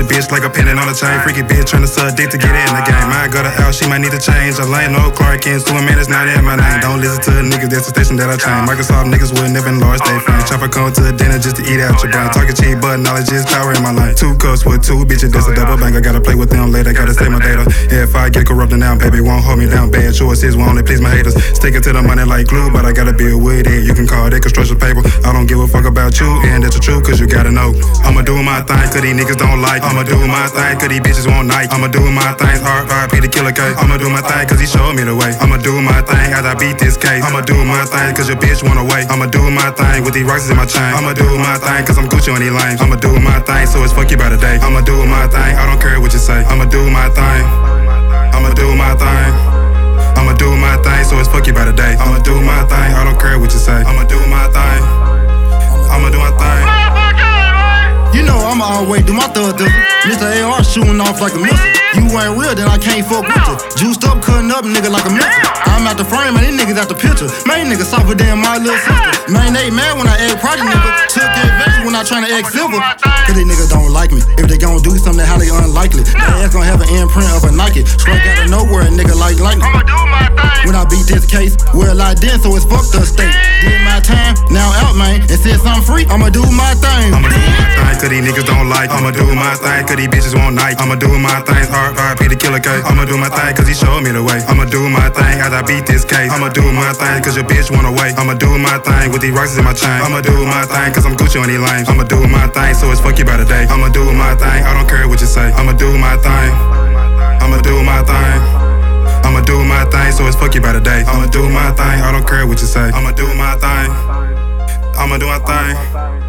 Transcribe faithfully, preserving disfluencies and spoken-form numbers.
your bitch like a pendant on a chain. Freaky bitch tryna suck dick to get in the game. Mine got her out, she might need to change. I lane no Clark Kent, so man, it's not in my name. Don't listen to the niggas, that's the station that I train. Microsoft niggas would never enlarge they fame. Chopper come to the dinner just to eat out your brain. Talking cheap, but knowledge is power in my lane. Two cups with two bitches, that's a double bank. I gotta play with them later, gotta save my data. Yeah, if I get corrupted now, baby, won't hold me down. Bad choices will only please my haters. Sticking to the money like glue, but I gotta build with it. You can call that construction paper. I don't give a fuck about you, and that's the truth, cause you gotta know. I'ma do my thing, cause these niggas don't like. I'ma do my thing, cause these bitches won't like. I'ma do my thing, hard R I P the killer K. I'ma do my thing, cause he showed me the way. I'ma do my thing as I beat this case. I'ma do my thing, cause your bitch wanna wait. I'ma do my thing with these rocks in my chain. I'ma do my thing, cause I'm Gucci on these lanes. I'ma do my thing, so it's fuck you by the day. I'ma do my thing, I don't care what you say. I'ma do my thing. I'ma do my thing. I'ma do my thing, so it's fuck you by the day. I'ma do my thing, I don't care what you say. I'ma do my thing. I'ma do my thing. You know I'ma always do my thug thug. Mister A R shooting off like a missile. You ain't real, then I can't fuck with you. Juiced up, cutting up, nigga like a missile. I'm out the frame, and these niggas out the picture. Man, nigga softer than my little sister. Man, they mad when I act project, nigga. Took advantage when I tryna act silver. Cause these niggas don't like me. If they gon' do something highly unlikely, their ass gon' have an imprint of a Nike. Straight out of nowhere, a nigga like lightning. I'ma do my thing. When I beat this case, well I did, so it's fucked the state. Did my time, now out, man, and said something free. I'ma do my thing. I'ma do my thing, cause these niggas don't like. I'ma do my thing, cause these bitches won't like. I'ma do my thing, hard R I P the killer K. I'ma do my thing, cause he showed me the way. I'ma do my thing as I beat this case. I'ma do my thing, cause your bitch wanna wait. I'ma do my thing with these rocks in my chain. I'ma do my thing, cause I'm Gucci on these lanes. I'ma do my thing, so it's fuck you by the day. I'ma do my thing, I don't care what you say. I'ma do my thing. I'ma do my thing. I'ma do my thing, so it's fuck you by the day. I'ma do my thing, I don't care what you say. I'ma do my thing. I'ma do my thing.